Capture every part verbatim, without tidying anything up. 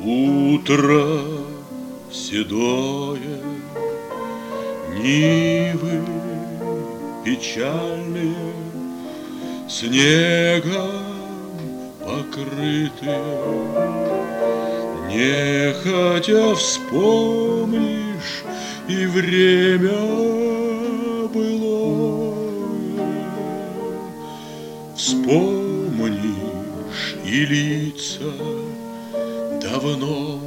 Утро седое, нивы печальные, снегом покрытые. Нехотя вспомнишь и время былое, вспомнишь и лица давно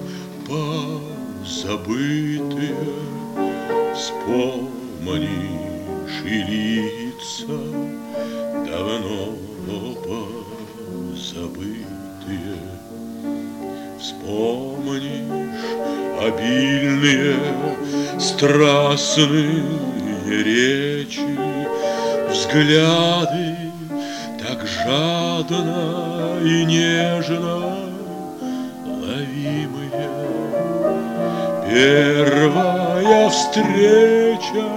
позабытые, вспомнишь и лица давно позабытые, вспомнишь обильные страстные речи, взгляды так жадно и нежно ловимые. Первая встреча,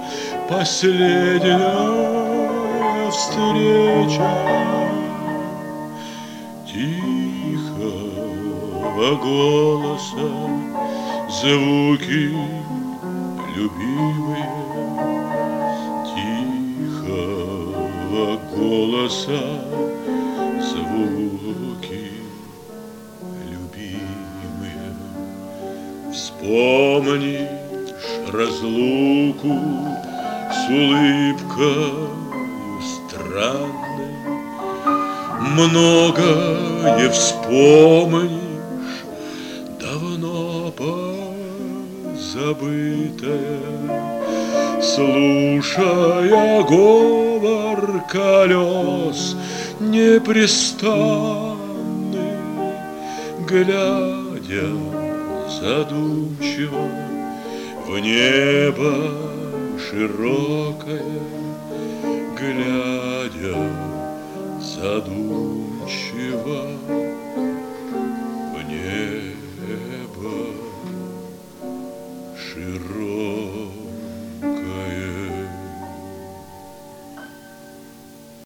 последняя встреча, тихого голоса звуки любимые, тихого голоса звуки любимые. Вспомнишь разлуку с улыбкою странной, многое вспомнишь, давно позабытое, слушая говор колес непрестанный, глядя задумчиво в небо широкое, глядя задумчиво